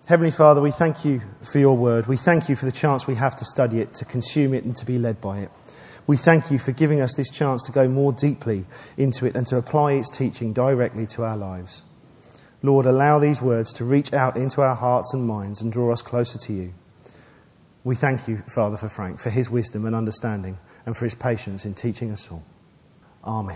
Heavenly Father, we thank you for your word. We thank you for the chance we have to study it, to consume it and to be led by it. We thank you for giving us this chance to go more deeply into it and to apply its teaching directly to our lives. Lord, allow these words to reach out into our hearts and minds and draw us closer to you. We thank you, Father, for Frank, for his wisdom and understanding and for his patience in teaching us all. Amen.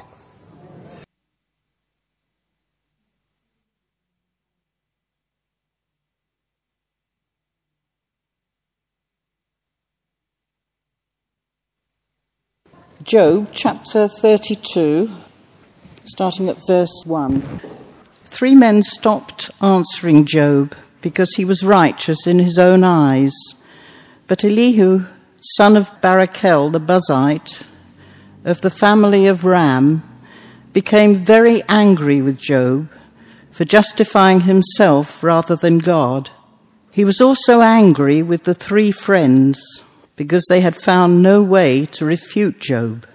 Job chapter 32, starting at verse 1. 3 men stopped answering Job because he was righteous in his own eyes. But Elihu, son of Barachel the Buzite, of the family of Ram, became very angry with Job for justifying himself rather than God. He was also angry with the 3 friends because they had found no way to refute Job,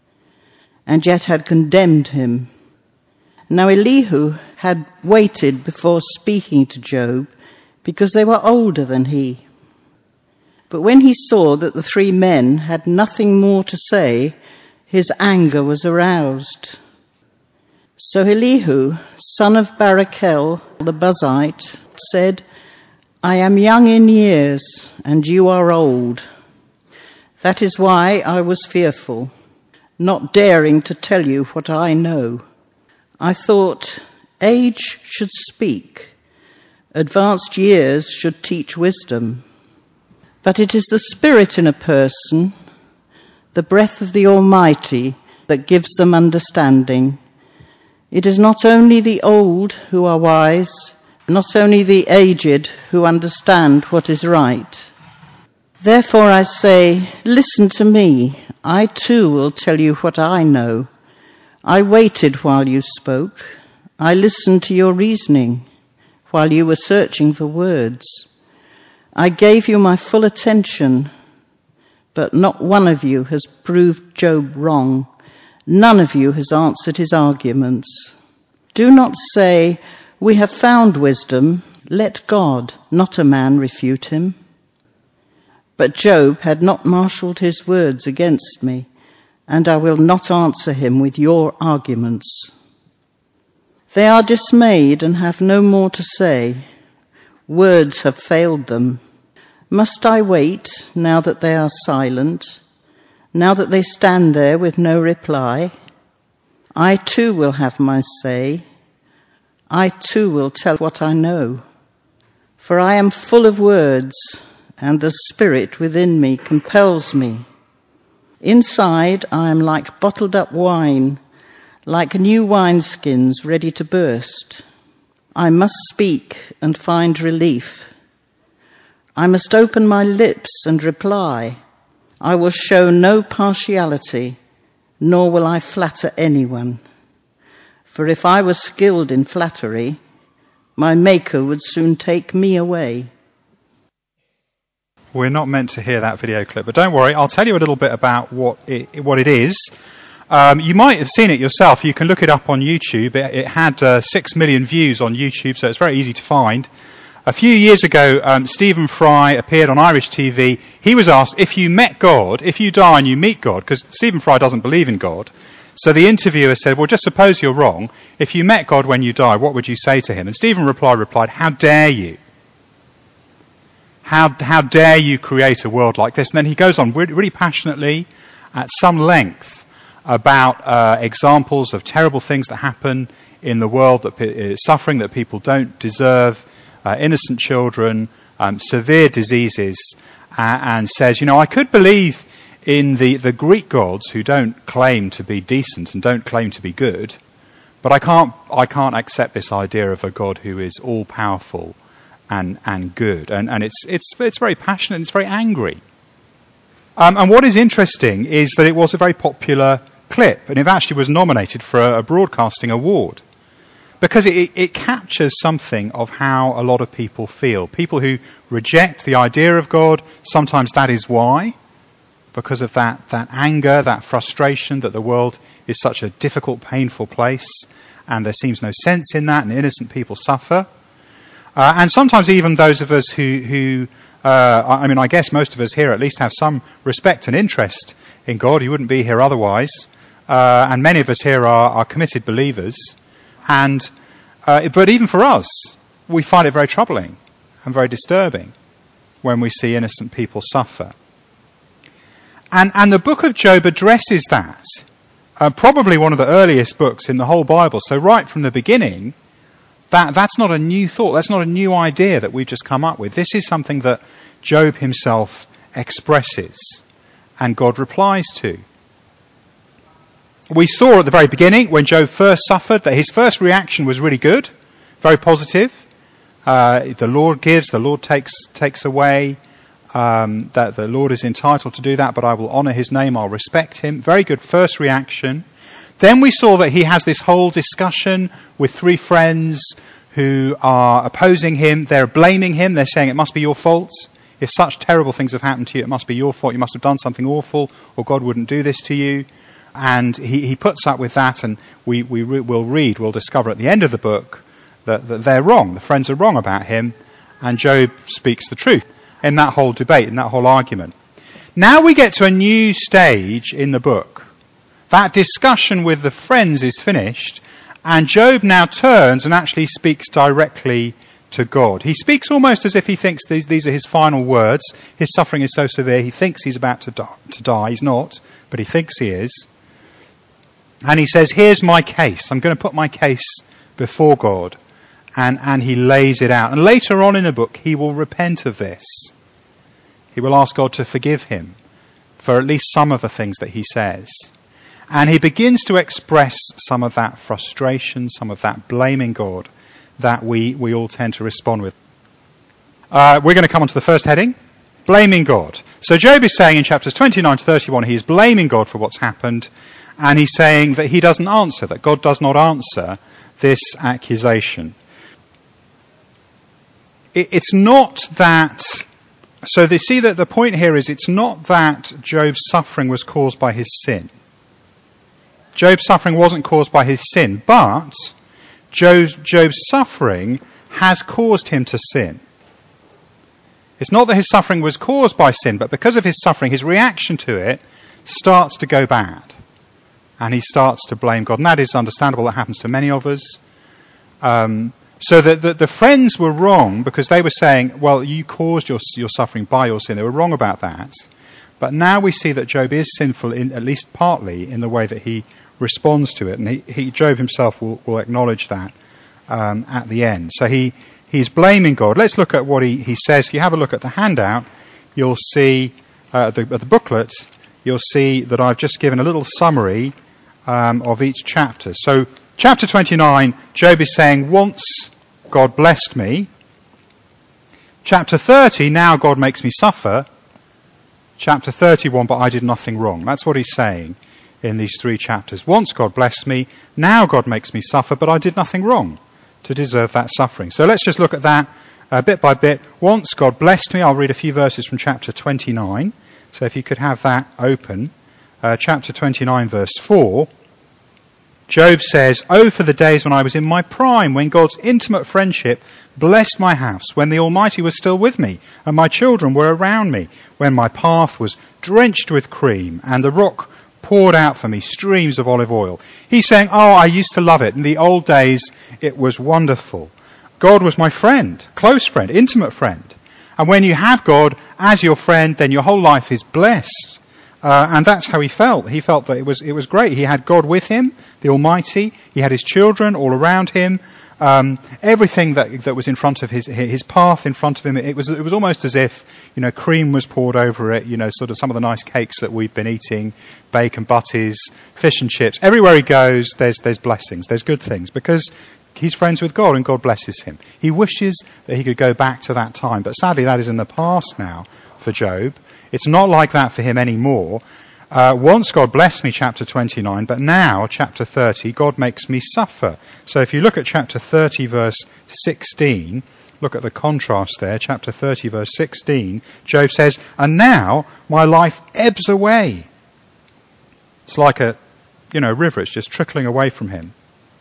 and yet had condemned him. Now Elihu had waited before speaking to Job because they were older than he. But when he saw that the 3 men had nothing more to say, his anger was aroused. So Elihu, son of Barachel the Buzite, said, "I am young in years, and you are old. That is why I was fearful, not daring to tell you what I know. I thought, age should speak, advanced years should teach wisdom. But it is the spirit in a person, the breath of the Almighty, that gives them understanding. It is not only the old who are wise, not only the aged who understand what is right. Therefore I say, listen to me, I too will tell you what I know. I waited while you spoke. I listened to your reasoning while you were searching for words. I gave you my full attention, but not one of you has proved Job wrong. None of you has answered his arguments. Do not say, we have found wisdom. Let God, not a man, refute him. But Job had not marshalled his words against me, and I will not answer him with your arguments. They are dismayed and have no more to say. Words have failed them. Must I wait now that they are silent, now that they stand there with no reply? I too will have my say. I too will tell what I know. For I am full of words, and the spirit within me compels me. Inside I am like bottled up wine, like new wineskins ready to burst. I must speak and find relief. I must open my lips and reply. I will show no partiality, nor will I flatter anyone. For if I were skilled in flattery, my Maker would soon take me away. We're not meant to hear that video clip, but don't worry, I'll tell you a little bit about what it is. You might have seen it yourself. You can look it up on YouTube. It had 6 million views on YouTube, so it's very easy to find. A few years ago, Stephen Fry appeared on Irish TV. He was asked, if you met God, if you die and you meet God, because Stephen Fry doesn't believe in God. So the interviewer said, well, just suppose you're wrong. If you met God when you die, what would you say to him? And Stephen replied, how dare you? How dare you create a world like this? And then he goes on really passionately, at some length, about examples of terrible things that happen in the world, suffering that people don't deserve, innocent children, severe diseases, and says, I could believe in the Greek gods who don't claim to be decent and don't claim to be good, but I can't accept this idea of a God who is all powerful and good, and it's very passionate and it's very angry. And what is interesting is that it was a very popular clip, and it actually was nominated for a broadcasting award because it captures something of how a lot of people feel. People who reject the idea of God, sometimes that is why, because of that anger, that frustration that the world is such a difficult, painful place, and there seems no sense in that, and innocent people suffer. And sometimes even those of us who I guess most of us here at least have some respect and interest in God. You wouldn't be here otherwise. And many of us here are committed believers. But even for us, we find it very troubling and very disturbing when we see innocent people suffer. And the book of Job addresses that. Probably one of the earliest books in the whole Bible. So right from the beginning, that's not a new thought. That's not a new idea that we've just come up with. This is something that Job himself expresses and God replies to. We saw at the very beginning when Job first suffered that his first reaction was really good, very positive. The Lord gives, the Lord takes away, that the Lord is entitled to do that, but I will honour his name, I'll respect him. Very good first reaction. Then we saw that he has this whole discussion with three friends who are opposing him. They're blaming him. They're saying it must be your fault. If such terrible things have happened to you, it must be your fault. You must have done something awful, or God wouldn't do this to you. And he puts up with that, and we'll discover at the end of the book that they're wrong. The friends are wrong about him, and Job speaks the truth in that whole debate, in that whole argument. Now we get to a new stage in the book. That discussion with the friends is finished, and Job now turns and actually speaks directly to God. He speaks almost as if he thinks these are his final words. His suffering is so severe, he thinks he's about to die. He's not, but he thinks he is. And he says, here's my case. I'm going to put my case before God. And he lays it out. And later on in the book, he will repent of this. He will ask God to forgive him for at least some of the things that he says. And he begins to express some of that frustration, some of that blaming God that we all tend to respond with. We're going to come on to the first heading, blaming God. So Job is saying in chapters 29 to 31, he is blaming God for what's happened, and he's saying that he doesn't answer, that God does not answer this accusation. It's not that... So they see that the point here is it's not that Job's suffering was caused by his sin. Job's suffering wasn't caused by his sin, but Job's suffering has caused him to sin. It's not that his suffering was caused by sin, but because of his suffering, his reaction to it starts to go bad. And he starts to blame God. And that is understandable. That happens to many of us. So the friends were wrong because they were saying, well, you caused your suffering by your sin. They were wrong about that. But now we see that Job is sinful, at least partly, in the way that he responds to it. And Job himself will acknowledge that at the end. So he's blaming God. Let's look at what he says. If you have a look at the handout, you'll see, at the booklet, you'll see that I've just given a little summary of each chapter. So chapter 29, Job is saying, once God blessed me. Chapter 30, now God makes me suffer. Chapter 31, but I did nothing wrong. That's what he's saying in these three chapters. Once God blessed me, now God makes me suffer, but I did nothing wrong to deserve that suffering. So let's just look at that bit by bit. Once God blessed me, I'll read a few verses from chapter 29. So if you could have that open. Chapter 29, verse 4. Job says, "Oh, for the days when I was in my prime, when God's intimate friendship blessed my house, when the Almighty was still with me, and my children were around me, when my path was drenched with cream, and the rock poured out for me streams of olive oil." He's saying, oh, I used to love it. In the old days, it was wonderful. God was my friend, close friend, intimate friend. And when you have God as your friend, then your whole life is blessed. And that's how he felt. He felt that it was great. He had God with him, the Almighty. He had his children all around him. Everything that was in front of his path in front of him. It was almost as if, cream was poured over it. Sort of some of the nice cakes that we've been eating, bacon butties, fish and chips. Everywhere he goes, there's blessings, there's good things, because he's friends with God and God blesses him. He wishes that he could go back to that time, but sadly that is in the past now for Job. It's not like that for him anymore. Once God blessed me, chapter 29, but now, chapter 30, God makes me suffer. So if you look at chapter 30, verse 16, look at the contrast there, chapter 30, verse 16, Job says, "And now my life ebbs away." It's like a river, it's just trickling away from him.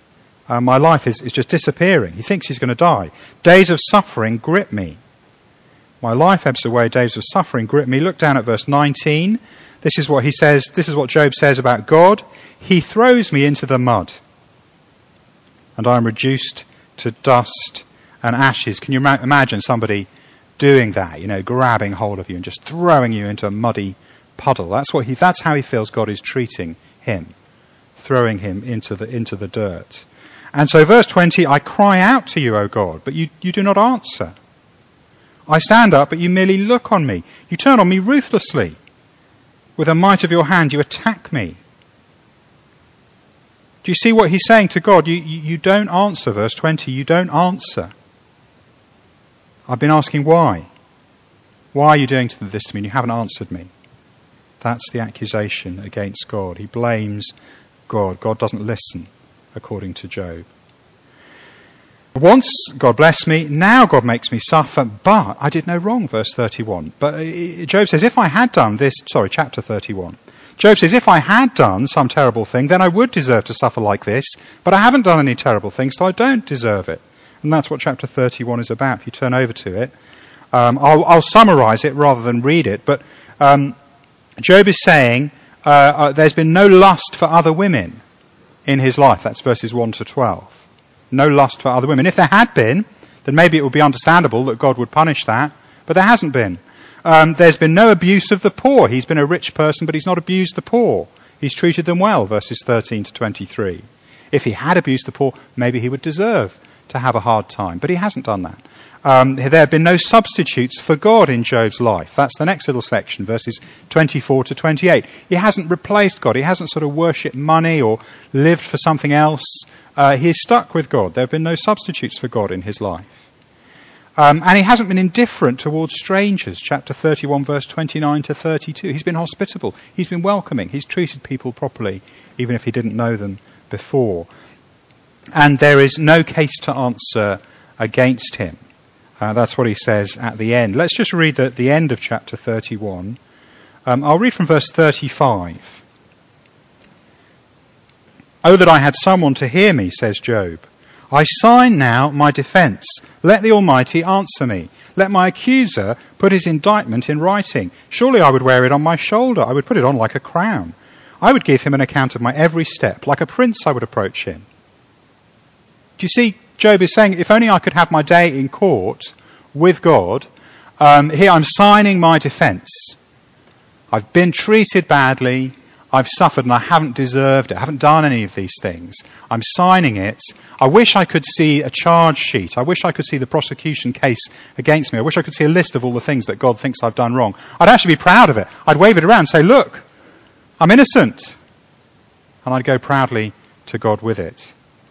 My life is just disappearing. He thinks he's going to die. Days of suffering grip me. My life ebbs away. Days of suffering grip me. Look down at verse 19. This is what he says. This is what Job says about God. He throws me into the mud, and I am reduced to dust and ashes. Can you imagine somebody doing that? Grabbing hold of you and just throwing you into a muddy puddle. That's how he feels God is treating him, throwing him into the dirt. And so verse 20, I cry out to you, O God, but you do not answer. I stand up, but you merely look on me. You turn on me ruthlessly. With the might of your hand, you attack me. Do you see what he's saying to God? You don't answer, verse 20, you don't answer. I've been asking why. Why are you doing this to me and you haven't answered me? That's the accusation against God. He blames God. God doesn't listen, according to Job. Once God blessed me, now God makes me suffer, but I did no wrong, verse 31. But Job says, if I had done this, chapter 31. Job says, if I had done some terrible thing, then I would deserve to suffer like this, but I haven't done any terrible thing, so I don't deserve it. And that's what chapter 31 is about. If you turn over to it, I'll summarize it rather than read it, but Job is saying there's been no lust for other women in his life. That's verses 1 to 12. No lust for other women. If there had been, then maybe it would be understandable that God would punish that, but there hasn't been. There's been no abuse of the poor. He's been a rich person, but he's not abused the poor. He's treated them well, verses 13 to 23. If he had abused the poor, maybe he would deserve to have a hard time, but he hasn't done that. There have been no substitutes for God in Job's life. That's the next little section, verses 24 to 28. He hasn't replaced God. He hasn't sort of worshipped money or lived for something else. He is stuck with God. There have been no substitutes for God in his life. And he hasn't been indifferent towards strangers, chapter 31, verse 29 to 32. He's been hospitable. He's been welcoming. He's treated people properly, even if he didn't know them before. And there is no case to answer against him. That's what he says at the end. Let's just read the end of chapter 31. I'll read from verse 35. Oh, that I had someone to hear me, says Job. I sign now my defence. Let the Almighty answer me. Let my accuser put his indictment in writing. Surely I would wear it on my shoulder. I would put it on like a crown. I would give him an account of my every step. Like a prince I would approach him. Do you see, Job is saying, if only I could have my day in court with God. Here I'm signing my defence. I've been treated badly. I've suffered and I haven't deserved it. I haven't done any of these things. I'm signing it. I wish I could see a charge sheet. I wish I could see the prosecution case against me. I wish I could see a list of all the things that God thinks I've done wrong. I'd actually be proud of it. I'd wave it around and say, look, I'm innocent. And I'd go proudly to God with it.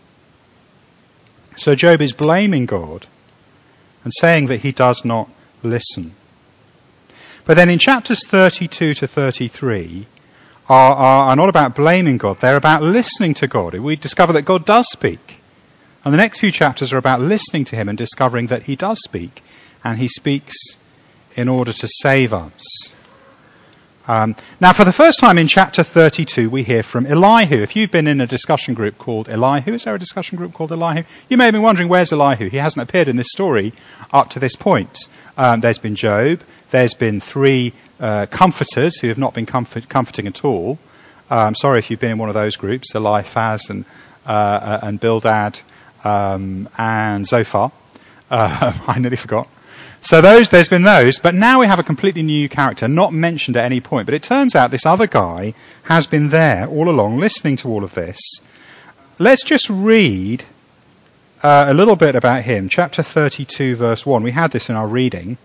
So Job is blaming God and saying that he does not listen. But then in chapters 32 to 33 are not about blaming God, they're about listening to God. We discover that God does speak. And the next few chapters are about listening to him and discovering that he does speak, and he speaks in order to save us. Now, for the first time in chapter 32, we hear from Elihu. If you've been in a discussion group called Elihu, is there a discussion group called Elihu? You may have been wondering, where's Elihu? He hasn't appeared in this story up to this point. There's been Job. There's been three comforters who have not been comforting at all. I'm sorry if you've been in one of those groups, Eliphaz and Bildad and Zophar. I nearly forgot. So there's been those, but now we have a completely new character, not mentioned at any point. But it turns out this other guy has been there all along, listening to all of this. Let's just read a little bit about him. Chapter 32, verse 1. We had this in our reading.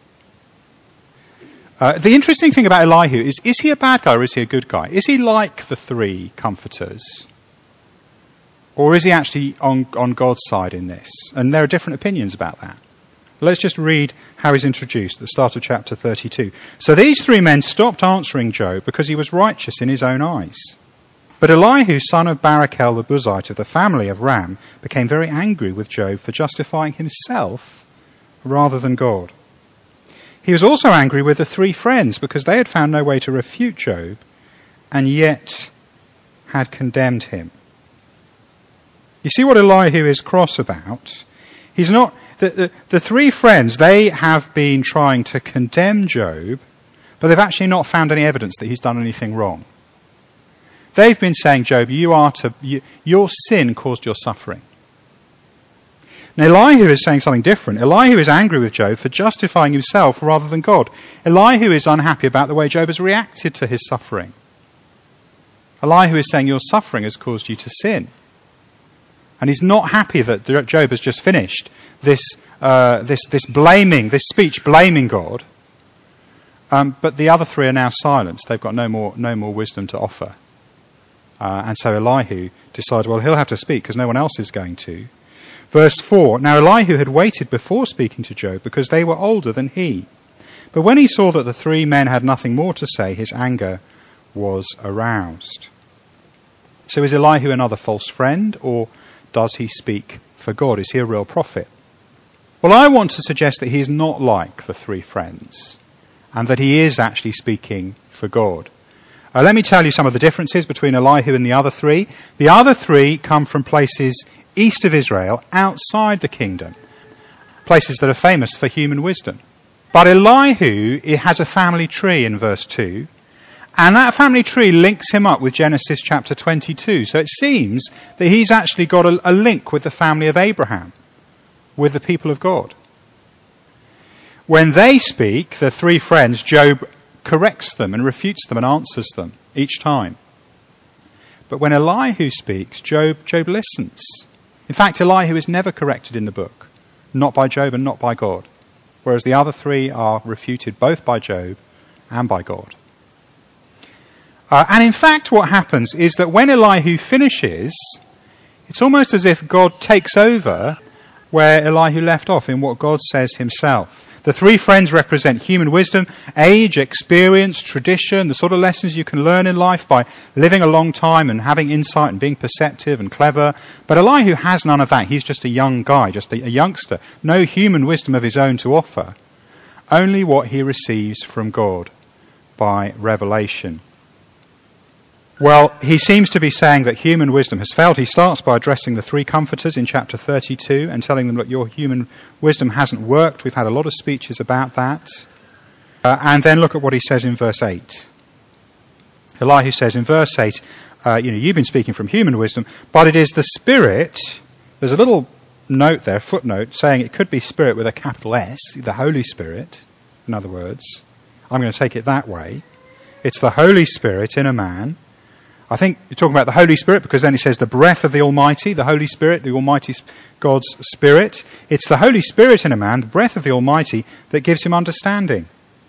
The interesting thing about Elihu is he a bad guy or is he a good guy? Is he like the three comforters? Or is he actually on God's side in this? And there are different opinions about that. Let's just read how he's introduced at the start of chapter 32. So these three men stopped answering Job because he was righteous in his own eyes. But Elihu, son of Barachel the Buzite of the family of Ram, became very angry with Job for justifying himself rather than God. He was also angry with the three friends because they had found no way to refute Job and yet had condemned him. You see what Elihu is cross about? He's not... The three friends, they have been trying to condemn Job, but they've actually not found any evidence that he's done anything wrong. They've been saying, Job, your sin caused your suffering. Now Elihu is saying something different. Elihu is angry with Job for justifying himself rather than God. Elihu is unhappy about the way Job has reacted to his suffering. Elihu is saying, your suffering has caused you to sin. And he's not happy that Job has just finished this speech blaming God. But the other three are now silenced. They've got no more wisdom to offer. And so Elihu decides, well, he'll have to speak because no one else is going to. Verse 4, now Elihu had waited before speaking to Job because they were older than he. But when he saw that the three men had nothing more to say, his anger was aroused. So is Elihu another false friend, or does he speak for God? Is he a real prophet? Well, I want to suggest that he is not like the three friends, and that he is actually speaking for God. Let me tell you some of the differences between Elihu and the other three. The other three come from places east of Israel, outside the kingdom, places that are famous for human wisdom. But Elihu, it has a family tree in verse 2, and that family tree links him up with Genesis chapter 22. So it seems that he's actually got a link with the family of Abraham, with the people of God. When they speak, the three friends, Job corrects them and refutes them and answers them each time. But when Elihu speaks, Job listens. In fact, Elihu is never corrected in the book, not by Job and not by God, whereas the other three are refuted both by Job and by God. And in fact, what happens is that when Elihu finishes, it's almost as if God takes over where Elihu left off in what God says himself. The three friends represent human wisdom, age, experience, tradition, the sort of lessons you can learn in life by living a long time and having insight and being perceptive and clever. But Elihu has none of that. He's just a young guy, just a youngster. No human wisdom of his own to offer. Only what he receives from God by revelation. Well, he seems to be saying that human wisdom has failed. He starts by addressing the three comforters in chapter 32 and telling them that your human wisdom hasn't worked. We've had a lot of speeches about that. And then look at what he says in verse 8. Elihu says in verse 8, you've been speaking from human wisdom, but it is the Spirit. There's a little note there, footnote, saying it could be Spirit with a capital S, the Holy Spirit, in other words. I'm going to take it that way. It's the Holy Spirit in a man. I think you're talking about the Holy Spirit because then he says the breath of the Almighty, the Holy Spirit, the Almighty God's Spirit. It's the Holy Spirit in a man, the breath of the Almighty, that gives him understanding.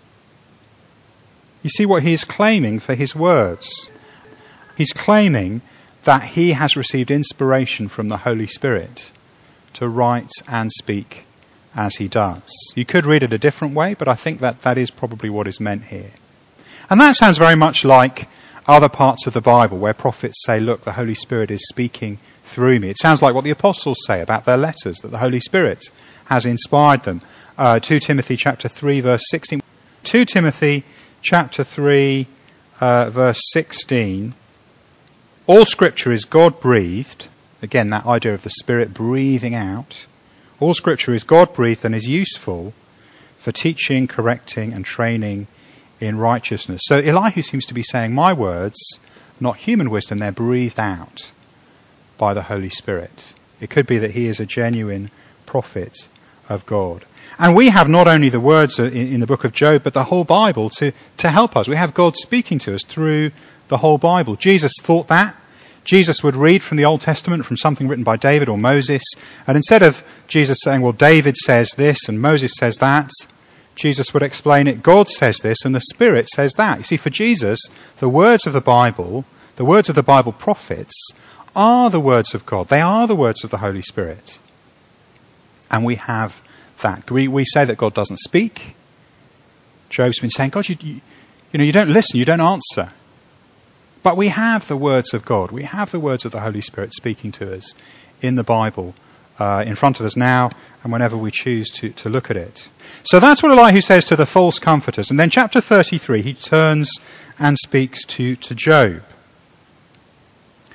You see what he is claiming for his words. He's claiming that he has received inspiration from the Holy Spirit to write and speak as he does. You could read it a different way, but I think that is probably what is meant here. And that sounds very much like other parts of the Bible where prophets say, look, the Holy Spirit is speaking through me. It sounds like what the apostles say about their letters, that the Holy Spirit has inspired them. 2 Timothy chapter 3 verse 16. 2 Timothy chapter 3 verse 16. All scripture is God-breathed. Again, that idea of the Spirit breathing out. All scripture is God-breathed and is useful for teaching, correcting and training in righteousness. So Elihu seems to be saying, my words, not human wisdom, they're breathed out by the Holy Spirit. It could be that he is a genuine prophet of God. And we have not only the words in the book of Job, but the whole Bible to help us. We have God speaking to us through the whole Bible. Jesus thought that. Jesus would read from the Old Testament, from something written by David or Moses, and instead of Jesus saying, well, David says this and Moses says that, Jesus would explain it, God says this and the Spirit says that. You see, for Jesus, the words of the Bible prophets, are the words of God. They are the words of the Holy Spirit. And we have that. We say that God doesn't speak. Job's been saying, God, you don't listen, you don't answer. But we have the words of God. We have the words of the Holy Spirit speaking to us in the Bible, in front of us now and whenever we choose to look at it. So that's what Elihu says to the false comforters. And then chapter 33, he turns and speaks to Job.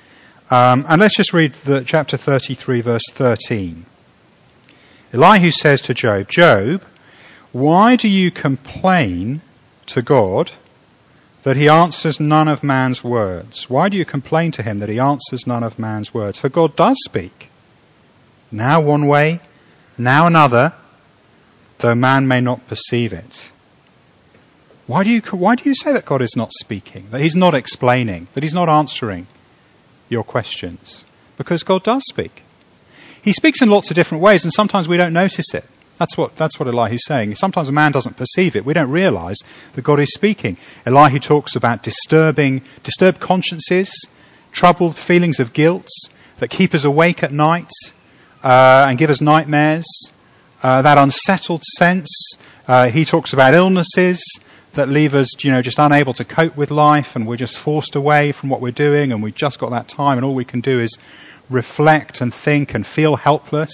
And let's just read chapter 33, verse 13. Elihu says to Job, Job, why do you complain to God that he answers none of man's words? Why do you complain to him that he answers none of man's words? For God does speak. Now one way, now another, though man may not perceive it. Why do you say that God is not speaking, that he's not explaining, that he's not answering your questions? Because God does speak. He speaks in lots of different ways, and sometimes we don't notice it. That's what Elihu's saying. Sometimes a man doesn't perceive it. We don't realise that God is speaking. Elihu talks about disturbed consciences, troubled feelings of guilt that keep us awake at night and give us nightmares, that unsettled sense. He talks about illnesses that leave us, just unable to cope with life, and we're just forced away from what we're doing, and we've just got that time, and all we can do is reflect and think and feel helpless.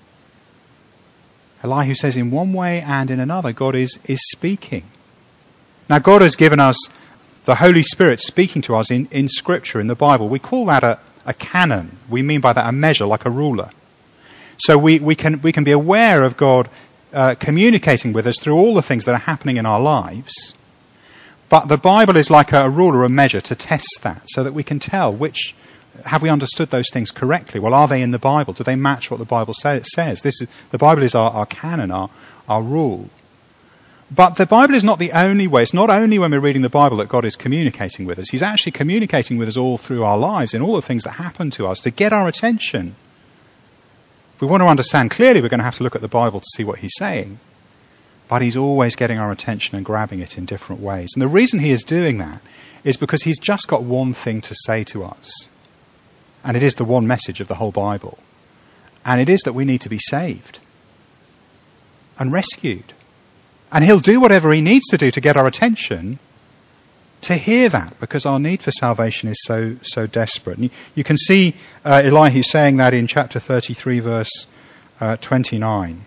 Elihu says in one way and in another, God is speaking. Now, God has given us the Holy Spirit speaking to us in Scripture, in the Bible. We call that a canon. We mean by that a measure, like a ruler. So we can be aware of God communicating with us through all the things that are happening in our lives. But the Bible is like a ruler, a measure to test that, so that we can tell have we understood those things correctly? Well, are they in the Bible? Do they match what the Bible says? The Bible is our canon, our rule. But the Bible is not the only way. It's not only when we're reading the Bible that God is communicating with us. He's actually communicating with us all through our lives, in all the things that happen to us, to get our attention. If we want to understand clearly, we're going to have to look at the Bible to see what he's saying. But he's always getting our attention and grabbing it in different ways. And the reason he is doing that is because he's just got one thing to say to us. And it is the one message of the whole Bible. And it is that we need to be saved and rescued. And he'll do whatever he needs to do to get our attention to hear that, because our need for salvation is so desperate. And you can see Elihu saying that in chapter 33, verse 29.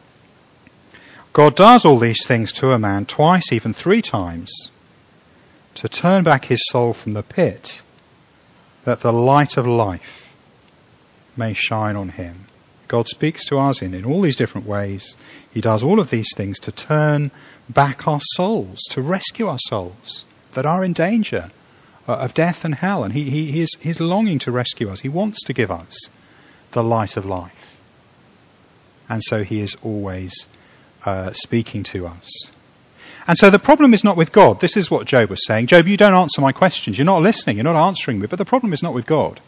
God does all these things to a man twice, even 3 times, to turn back his soul from the pit, that the light of life may shine on him. God speaks to us in all these different ways. He does all of these things to turn back our souls, to rescue our souls that are in danger of death and hell. And he's longing to rescue us. He wants to give us the light of life. And so he is always speaking to us. And so the problem is not with God. This is what Job was saying. Job, you don't answer my questions. You're not listening. You're not answering me. But the problem is not with God.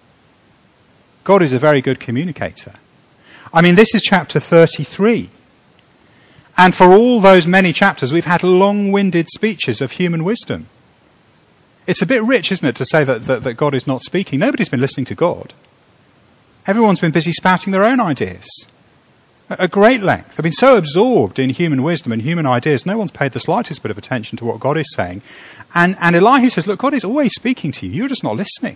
God is a very good communicator. I mean, this is chapter 33. And for all those many chapters, we've had long-winded speeches of human wisdom. It's a bit rich, isn't it, to say that God is not speaking. Nobody's been listening to God. Everyone's been busy spouting their own ideas at great length. They've been so absorbed in human wisdom and human ideas, no one's paid the slightest bit of attention to what God is saying. And Elihu says, look, God is always speaking to you. You're just not listening.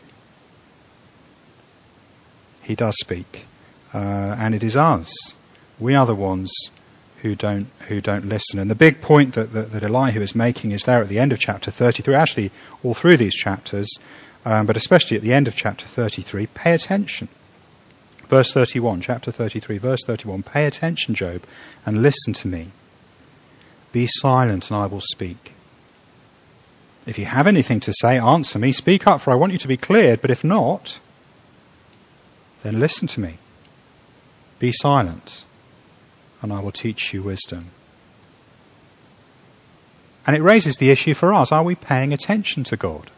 He does speak. And it is us. We are the ones who don't listen. And the big point that Elihu is making is there at the end of chapter 33, actually all through these chapters, but especially at the end of chapter 33, pay attention. Verse 31, chapter 33, verse 31, pay attention, Job, and listen to me. Be silent and I will speak. If you have anything to say, answer me. Speak up, for I want you to be cleared. But if not, then listen to me. Be silent and I will teach you wisdom. And it raises the issue for us. Are we paying attention to God?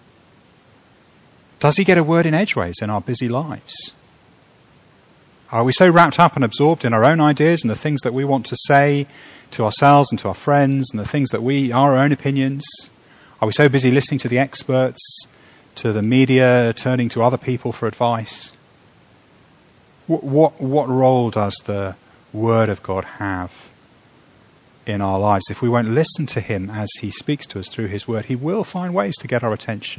Does he get a word in edgeways in our busy lives? Are we so wrapped up and absorbed in our own ideas and the things that we want to say to ourselves and to our friends and the things that our own opinions? Are we so busy listening to the experts, to the media, turning to other people for advice? What role does the Word of God have in our lives? If we won't listen to him as he speaks to us through his Word, he will find ways to get our attention.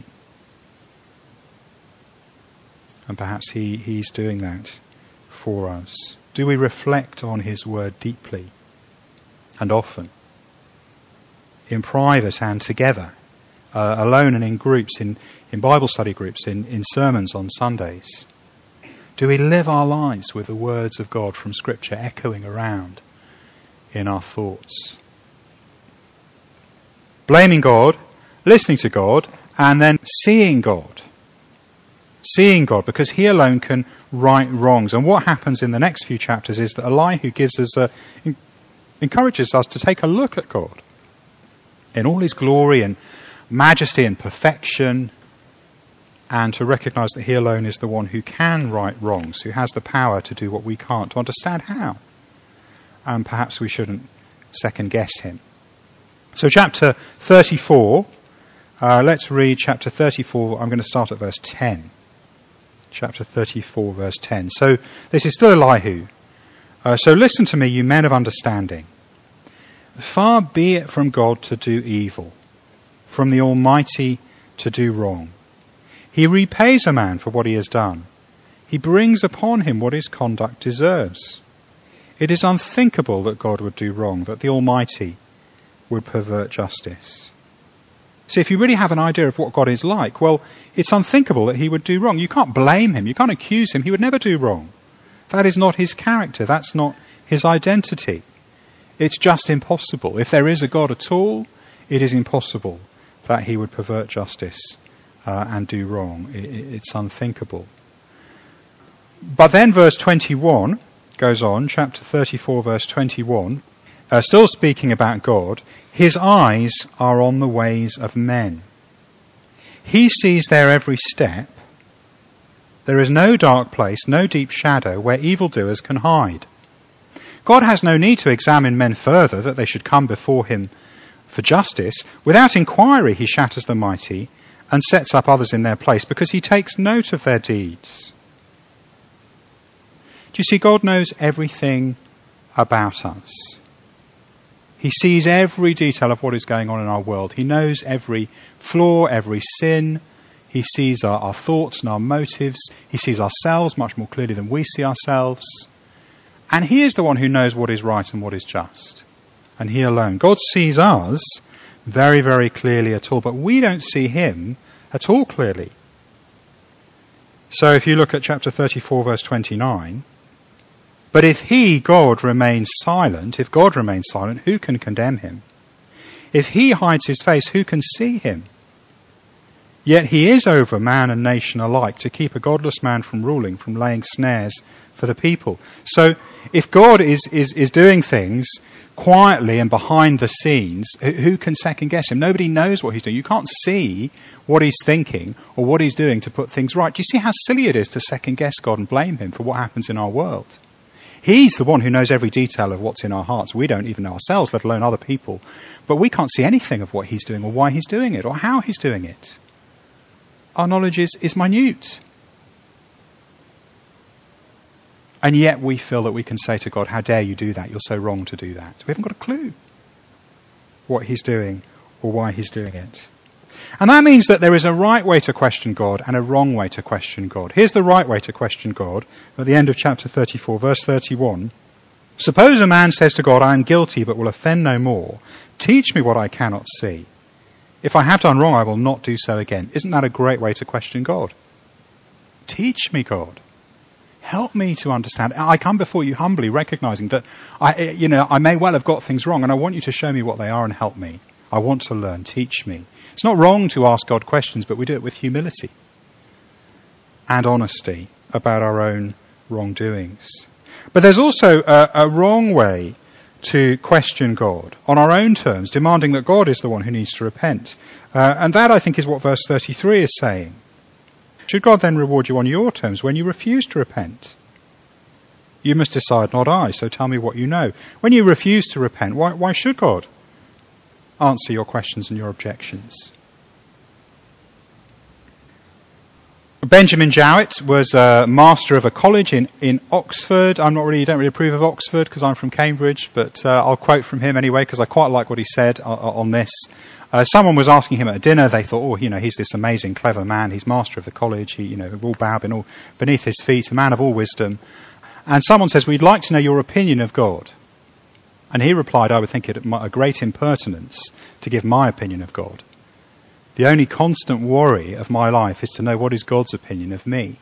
And perhaps he's doing that for us. Do we reflect on his Word deeply and often, in private and together, alone and in groups, in Bible study groups, in sermons on Sundays? Do we live our lives with the words of God from Scripture echoing around in our thoughts? Blaming God, listening to God, and then seeing God. Seeing God, because he alone can right wrongs. And what happens in the next few chapters is that Elihu encourages us to take a look at God in all his glory and majesty and perfection, and to recognize that he alone is the one who can right wrongs, who has the power to do what we can't, to understand how. And perhaps we shouldn't second guess him. So chapter 34, let's read chapter 34. I'm going to start at verse 10. Chapter 34, verse 10. So this is still Elihu. So listen to me, you men of understanding. Far be it from God to do evil, from the Almighty to do wrong. He repays a man for what he has done. He brings upon him what his conduct deserves. It is unthinkable that God would do wrong, that the Almighty would pervert justice. See, if you really have an idea of what God is like, well, it's unthinkable that he would do wrong. You can't blame him. You can't accuse him. He would never do wrong. That is not his character. That's not his identity. It's just impossible. If there is a God at all, it is impossible that he would pervert justice and do wrong. It's unthinkable. But then verse 21 goes on, chapter 34, verse 21, still speaking about God. His eyes are on the ways of men. He sees their every step. There is no dark place, no deep shadow where evildoers can hide. God has no need to examine men further that they should come before him for justice. Without inquiry he shatters the mighty and sets up others in their place, because he takes note of their deeds. Do you see, God knows everything about us. He sees every detail of what is going on in our world. He knows every flaw, every sin. He sees our thoughts and our motives. He sees ourselves much more clearly than we see ourselves. And he is the one who knows what is right and what is just. And he alone. God sees us very, very clearly at all, but we don't see him at all clearly. So if you look at chapter 34, verse 29, but if he, God, remains silent, if God remains silent, who can condemn him? If he hides his face, who can see him? Yet he is over man and nation alike, to keep a godless man from ruling, from laying snares for the people. So if God is doing things quietly and behind the scenes, who can second guess him? Nobody knows what he's doing. You can't see what he's thinking or what he's doing to put things right. Do you see how silly it is to second guess God and blame him for what happens in our world? He's the one who knows every detail of what's in our hearts. We don't even know ourselves, let alone other people. But we can't see anything of what he's doing or why he's doing it or how he's doing it. Our knowledge is minute. And yet we feel that we can say to God, how dare you do that? You're so wrong to do that. We haven't got a clue what he's doing or why he's doing it. And that means that there is a right way to question God and a wrong way to question God. Here's the right way to question God at the end of chapter 34, verse 31. Suppose a man says to God, I am guilty but will offend no more. Teach me what I cannot see. If I have done wrong, I will not do so again. Isn't that a great way to question God? Teach me, God. Help me to understand. I come before you humbly, recognizing that I may well have got things wrong, and I want you to show me what they are and help me. I want to learn. Teach me. It's not wrong to ask God questions, but we do it with humility and honesty about our own wrongdoings. But there's also a wrong way to question God on our own terms, demanding that God is the one who needs to repent. And that, I think, is what verse 33 is saying. Should God then reward you on your terms when you refuse to repent? You must decide, not I, so tell me what you know. When you refuse to repent, why should God answer your questions and your objections? Benjamin Jowett was a master of a college in Oxford. Don't really approve of Oxford because I'm from Cambridge, but I'll quote from him anyway because I quite like what he said on this. Someone was asking him at a dinner. They thought, he's this amazing, clever man. He's master of the college. We've all bowed all beneath his feet, a man of all wisdom. And someone says, we'd like to know your opinion of God. And he replied, I would think it a great impertinence to give my opinion of God. The only constant worry of my life is to know what is God's opinion of me.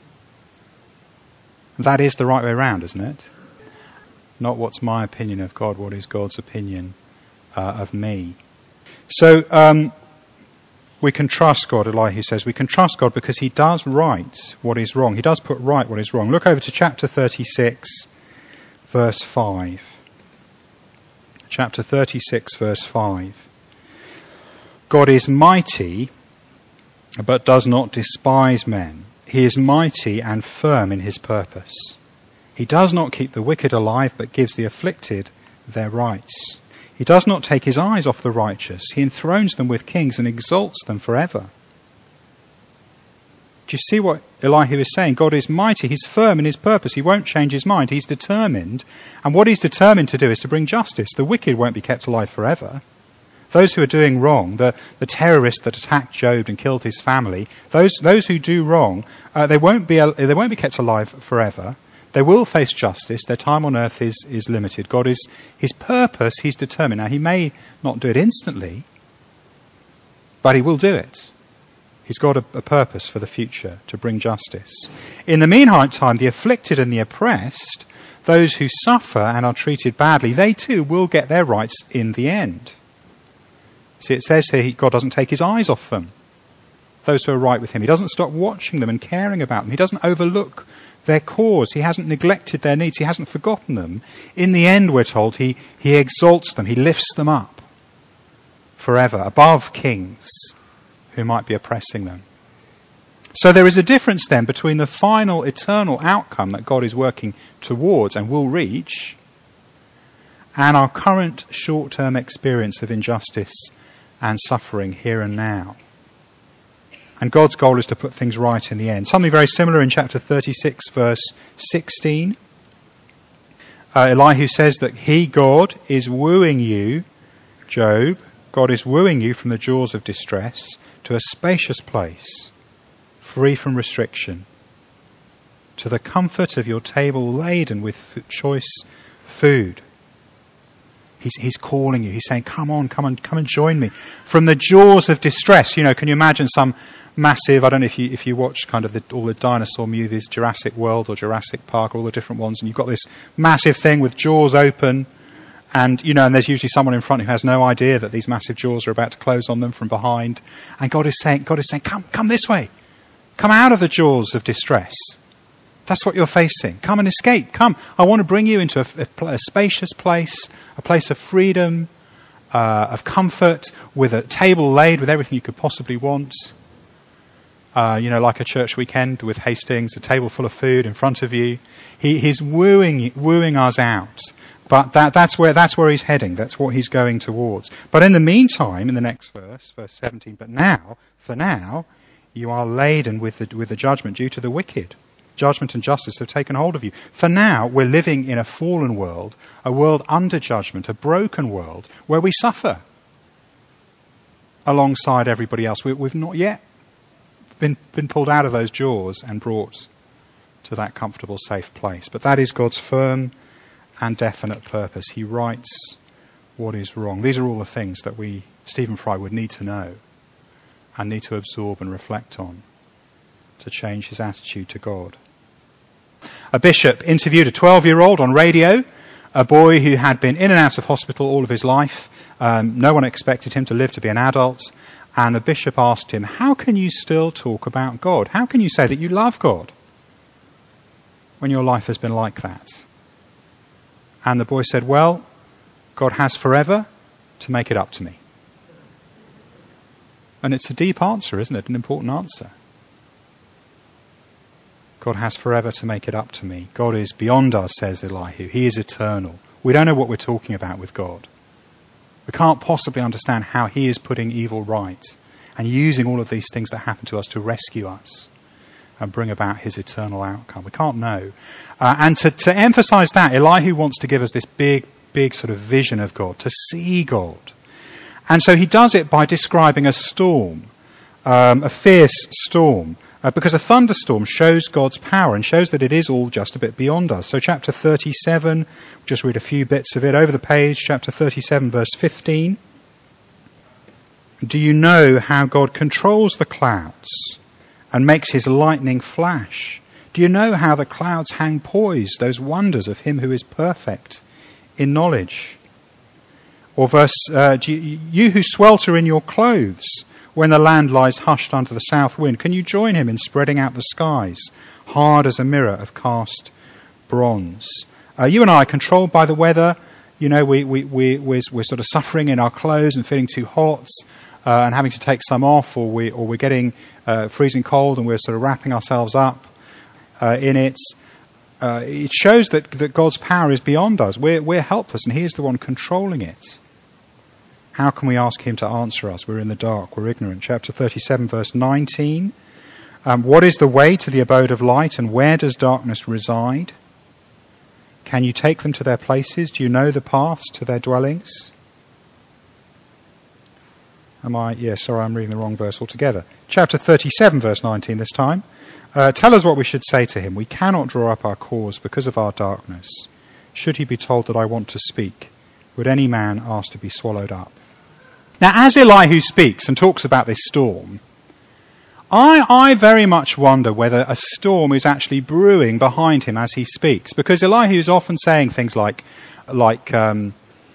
That is the right way around, isn't it? Not what's my opinion of God, what is God's opinion of me. So we can trust God, Elihu says. We can trust God because he does right what is wrong. He does put right what is wrong. Look over to chapter 36, verse 5. Chapter 36, verse 5. God is mighty, but does not despise men. He is mighty and firm in his purpose. He does not keep the wicked alive, but gives the afflicted their rights. He does not take his eyes off the righteous. He enthrones them with kings and exalts them forever. Do you see what Elihu is saying? God is mighty. He's firm in his purpose. He won't change his mind. He's determined. And what he's determined to do is to bring justice. The wicked won't be kept alive forever. Those who are doing wrong, the terrorists that attacked Job and killed his family, those who do wrong, they won't be kept alive forever. They will face justice. Their time on earth is limited. God is his purpose. He's determined. Now, he may not do it instantly, but he will do it. He's got a purpose for the future to bring justice. In the meantime, the afflicted and the oppressed, those who suffer and are treated badly, they too will get their rights in the end. See, it says here God doesn't take his eyes off them, those who are right with him. He doesn't stop watching them and caring about them. He doesn't overlook their cause. He hasn't neglected their needs. He hasn't forgotten them. In the end, we're told, he exalts them. He lifts them up forever, above kings who might be oppressing them. So there is a difference then between the final eternal outcome that God is working towards and will reach and our current short-term experience of injustice and suffering here and now. And God's goal is to put things right in the end. Something very similar in chapter 36, verse 16. Elihu says that he, God, is wooing you, Job. God is wooing you from the jaws of distress to a spacious place, free from restriction, to the comfort of your table laden with choice food. He's calling you. He's saying, come and join me. From the jaws of distress. You know, can you imagine some massive, I don't know if you watch kind of all the dinosaur movies, Jurassic World or Jurassic Park, all the different ones, and you've got this massive thing with jaws open, and there's usually someone in front who has no idea that these massive jaws are about to close on them from behind. And God is saying, come this way. Come out of the jaws of distress. That's what you're facing. Come and escape. Come. I want to bring you into a spacious place, a place of freedom, of comfort, with a table laid with everything you could possibly want. Like a church weekend with Hastings, a table full of food in front of you. He's wooing us out. But that's where he's heading. That's what he's going towards. But in the meantime, in the next verse 17, for now, you are laden with the judgment due to the wicked. Judgment and justice have taken hold of you. For now, we're living in a fallen world, a world under judgment, a broken world where we suffer alongside everybody else. We've not yet been pulled out of those jaws and brought to that comfortable, safe place. But that is God's firm and definite purpose. He rights what is wrong. These are all the things that Stephen Fry, would need to know and need to absorb and reflect on to change his attitude to God. A bishop interviewed a 12-year-old on radio, a boy who had been in and out of hospital all of his life. No one expected him to live to be an adult. And the bishop asked him, how can you still talk about God? How can you say that you love God when your life has been like that? And the boy said, well, God has forever to make it up to me. And it's a deep answer, isn't it? An important answer. God has forever to make it up to me. God is beyond us, says Elihu. He is eternal. We don't know what we're talking about with God. We can't possibly understand how he is putting evil right and using all of these things that happen to us to rescue us and bring about his eternal outcome. We can't know. And to emphasize that, Elihu wants to give us this big sort of vision of God, to see God. And so he does it by describing a storm, a fierce storm. Because a thunderstorm shows God's power and shows that it is all just a bit beyond us. So chapter 37, just read a few bits of it over the page, chapter 37, verse 15. Do you know how God controls the clouds and makes his lightning flash? Do you know how the clouds hang poised, those wonders of him who is perfect in knowledge? Or you who swelter in your clothes when the land lies hushed under the south wind, can you join him in spreading out the skies, hard as a mirror of cast bronze? You and I are controlled by the weather. You know, we're sort of suffering in our clothes and feeling too hot and having to take some off, or we're getting freezing cold and we're sort of wrapping ourselves up in it. It shows that God's power is beyond us. We're helpless, and he is the one controlling it. How can we ask him to answer us? We're in the dark, we're ignorant. Chapter 37, verse 19. What is the way to the abode of light, and where does darkness reside? Can you take them to their places? Do you know the paths to their dwellings? I'm reading the wrong verse altogether. Chapter 37, verse 19 this time. Tell us what we should say to him. We cannot draw up our cause because of our darkness. Should he be told that I want to speak, would any man ask to be swallowed up? Now, as Elihu speaks and talks about this storm, I very much wonder whether a storm is actually brewing behind him as he speaks, because Elihu is often saying things like listen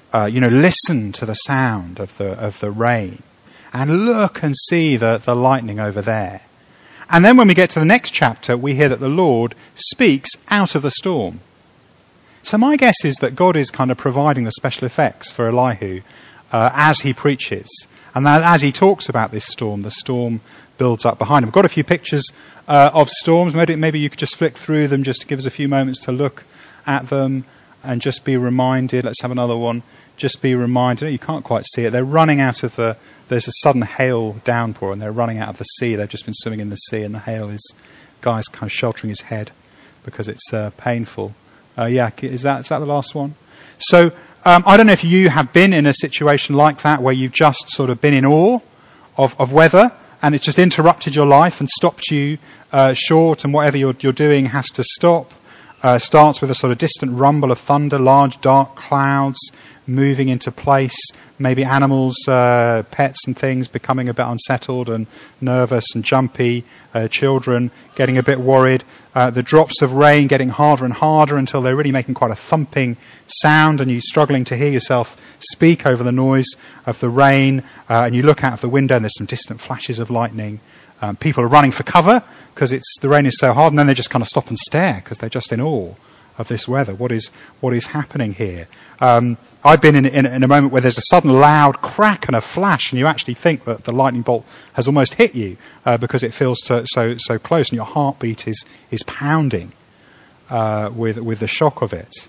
to the sound of the rain, and look and see the lightning over there. And then when we get to the next chapter, we hear that the Lord speaks out of the storm. So my guess is that God is kind of providing the special effects for Elihu as he preaches. And that as he talks about this storm, the storm builds up behind him. I've got a few pictures of storms. Maybe you could just flick through them just to give us a few moments to look at them and just be reminded. Let's have another one. Just be reminded. You can't quite see it. They're running out of there's a sudden hail downpour and they're running out of the sea. They've just been swimming in the sea and the hail is, guy's kind of sheltering his head because it's painful. Is that the last one? So I don't know if you have been in a situation like that where you've just sort of been in awe of weather and it's just interrupted your life and stopped you short, and whatever you're doing has to stop. Starts with a sort of distant rumble of thunder, large dark clouds moving into place, maybe animals, pets and things becoming a bit unsettled and nervous and jumpy, children getting a bit worried, the drops of rain getting harder and harder until they're really making quite a thumping sound, and you're struggling to hear yourself speak over the noise of the rain, and you look out of the window and there's some distant flashes of lightning. People are running for cover because the rain is so hard, and then they just kind of stop and stare because they're just in awe of this weather. What is happening here? I've been in a moment where there's a sudden loud crack and a flash, and you actually think that the lightning bolt has almost hit you because it feels so close, and your heartbeat is pounding with the shock of it.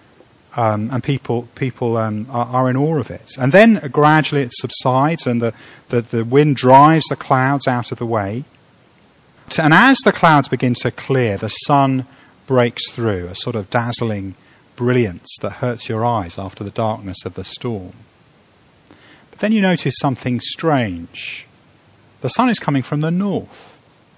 And people are in awe of it. And then gradually it subsides, and the wind drives the clouds out of the way. And as the clouds begin to clear, the sun breaks through, a sort of dazzling brilliance that hurts your eyes after the darkness of the storm. But then you notice something strange. The sun is coming from the north.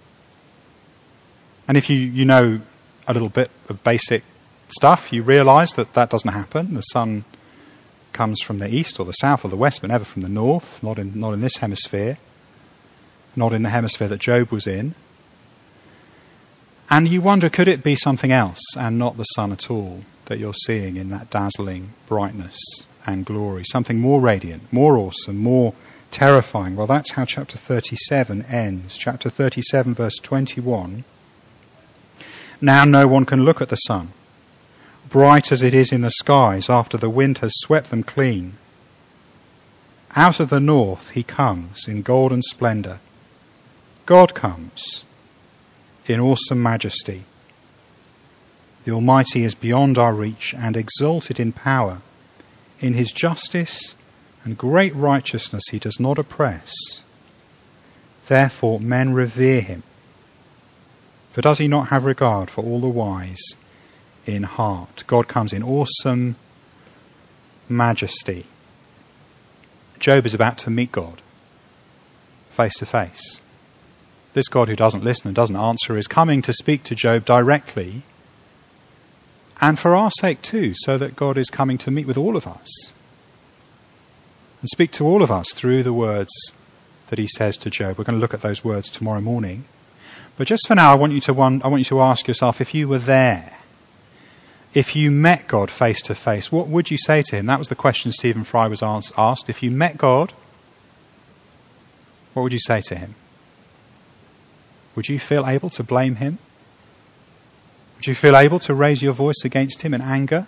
And if you know a little bit of basic stuff, you realise that doesn't happen. The sun comes from the east or the south or the west, but never from the north, not in this hemisphere, not in the hemisphere that Job was in. And you wonder, could it be something else and not the sun at all that you're seeing in that dazzling brightness and glory? Something more radiant, more awesome, more terrifying. Well, that's how chapter 37 ends. Chapter 37, verse 21. Now no one can look at the sun, bright as it is in the skies after the wind has swept them clean. Out of the north he comes in golden splendour. God comes in awesome majesty. The Almighty is beyond our reach and exalted in power. In his justice and great righteousness he does not oppress. Therefore men revere him. For does he not have regard for all the wise in heart? God comes in awesome majesty. Job is about to meet God face to face. This God who doesn't listen and doesn't answer is coming to speak to Job directly, and for our sake too, so that God is coming to meet with all of us and speak to all of us through the words that he says to Job. We're going to look at those words tomorrow morning. But just for now, I want you to ask yourself, if you were there, if you met God face to face, what would you say to him? That was the question Stephen Fry was asked. If you met God, what would you say to him? Would you feel able to blame him? Would you feel able to raise your voice against him in anger?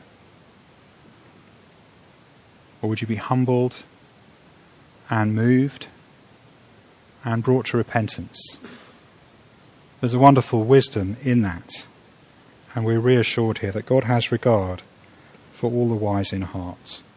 Or would you be humbled and moved and brought to repentance? There's a wonderful wisdom in that. And we're reassured here that God has regard for all the wise in heart.